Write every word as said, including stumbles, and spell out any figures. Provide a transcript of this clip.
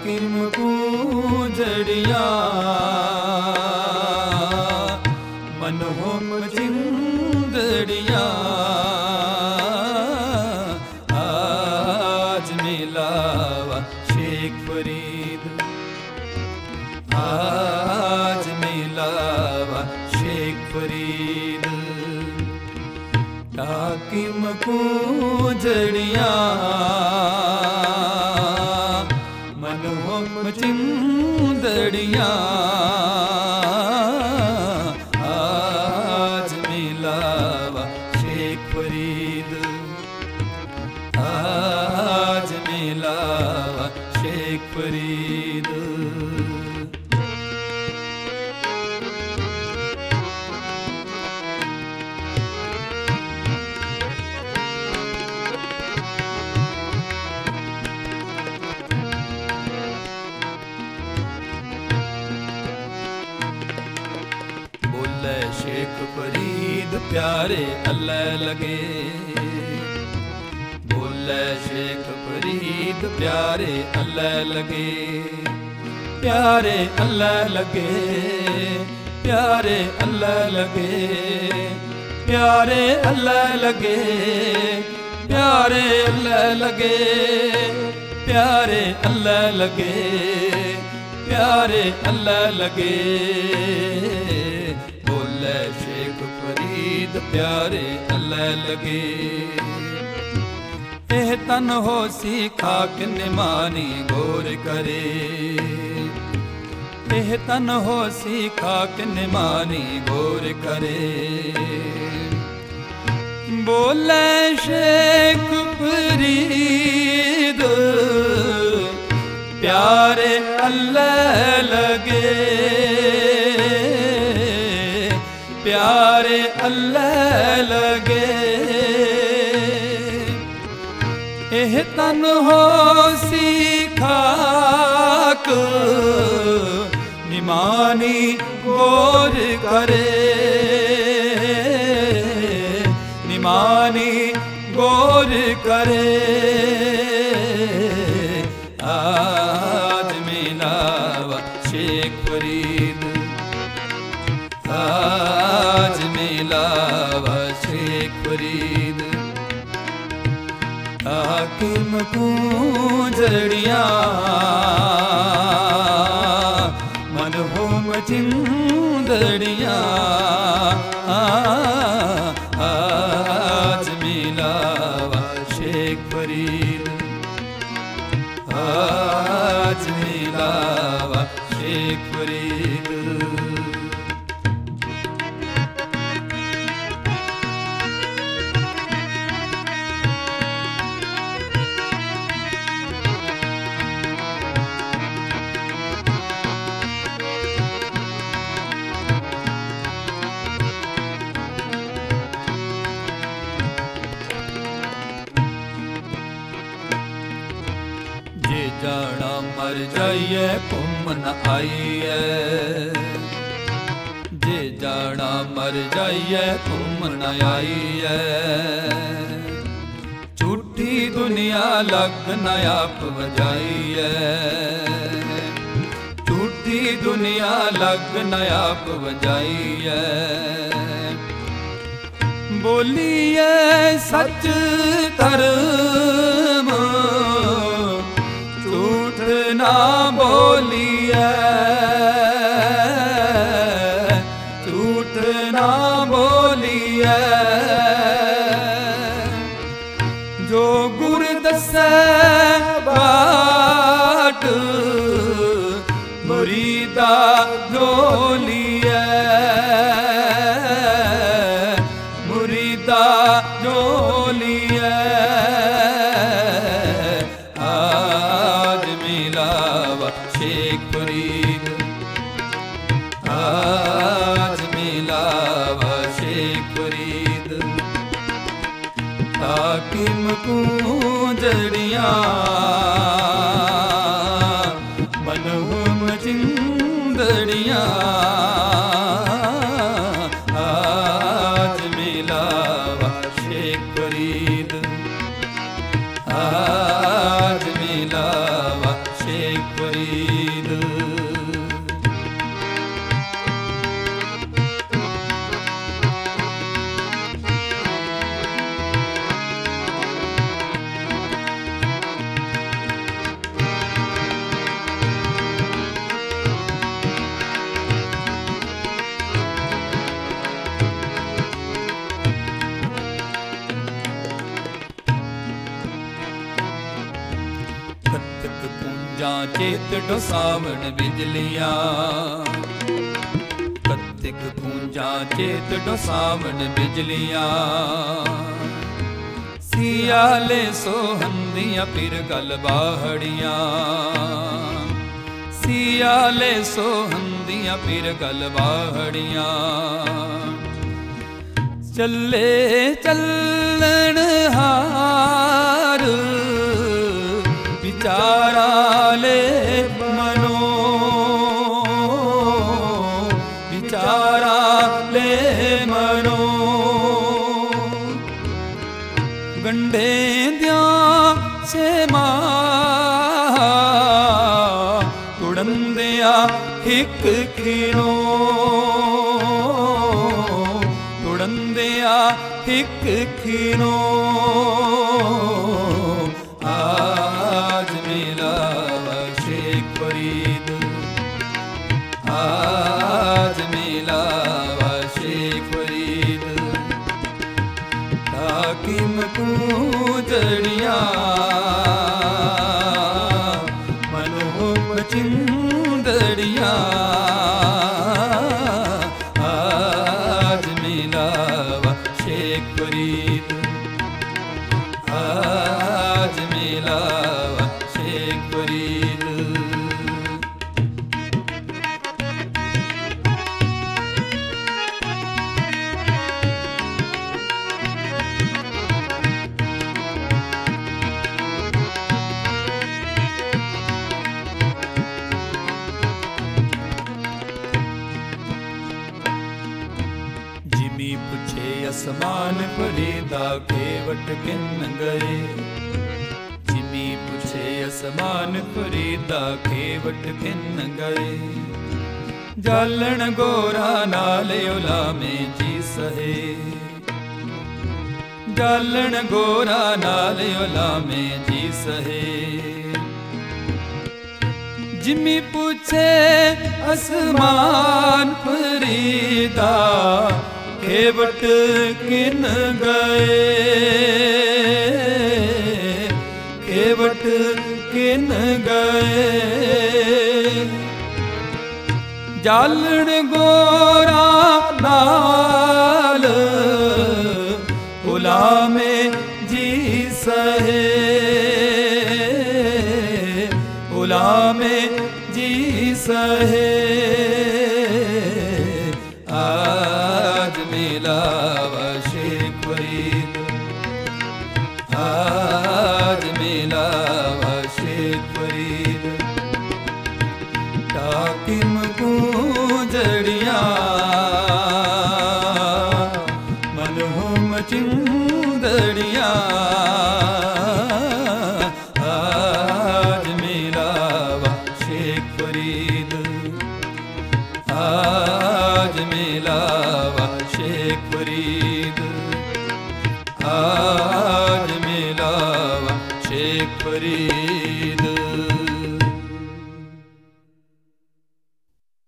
हाकिम पूजड़िया मनोहम चिंदड़िया आज मिलावा शेख फरीद आज मिलावा शेख फरीद हाकिम पूजड़िया मनोहम चिंदड़िया आज मिलावा शेख फरीद आज मिलावा शेख फरीद। शेख फरीद प्यारे अल्लाह लगे, बोले शेख फरीद प्यारे अल्लाह लगे, प्यारे अल्लाह लगे, प्यारे अल्लाह लगे, प्यारे अल्लाह लगे, प्यारे अल्लाह लगे, प्यारे अल्लाह लगे, प्यारे अल्लाह लगे। शेख फरीद प्यारे अल्लाह लगे, एह तन हो सी खाक निमानी गौर करे, एह तन हो सी खाक निमानी गौर करे। बोले शेख फरीद प्यारे अल्लाह लगे, प्यारे अल्लाह लगे, एह तन हो सी खाक निमानी गौर करे, निमानी गौर करे। आज मिलावा शेख फरीद आज मिलावा शेख फरीद हाकिम पूजड़िया मनोहम चिंदड़िया आज मिलावा शेख फरीद आज मिलावा शेख फरीद। जे जाना मर जाइए घूम न आइए, जे जाना मर जाइए घूम न आइए, झूठी दुनिया लग न आप बजाइए, झूठी दुनिया लग न आप बजाइए। बोलिए सच धर्म झूठ ना बोलिए, झूठ ना बोलिए, जो गुर दसे बाट मुरीदा जोलिए, मुरीदा जोलिए। आज मिलावा शेख फरीद आज मिलावा शेख फरीद हाकिम पूजड़िया मनोहम चिंदड़िया आज मिलावा शेख फरीद आज मिलावा शेख फरीद। चेत डोसावण बिजलियां, कत्तिक पूंजा चेत डोसावण बिजलियां। सियाले सोहंदियां फिर गल बाहड़ियां, सियाले सोहंदियां फिर गल बाहड़ियां। चले चलन हार विचारा ले मनो, विचारा ले मनो। गंढे दिया से मां तुड़ंदिया हिक खीनो, तुड़ंदिया हिक खीनो। आज मिलावा शेख फरीद, आज मिलावा शेख फरीद। हाकिम कूजड़िया मनोहर चिंदड़िया। आज मिलावा शेख फरीद, आज मिलावा शेख फरीद। जिमी पुछे असमान फरीदा केवट किन गए, जिमी पुछे असमान फरीदा केवट किन गए। जालन गोरा नाले उलामे जी सहे, जालन गोरा नाले उलामे जी सहे। जिमी पूछे आसमान फरीदा केवट किन गए, केवट किन गए। जालण गोरा नाल उलामे जी सहे, उलामे जी सहे। आज मिलावा शेख फरीद, आज मिलावा शेख फरीद। टाकिम कूजड़िया मनहुम चिंदड़िया। आज मिलावा शेख फरीद, आज मिलावा शेख फरीद, आज मिलावा शेख फरीद।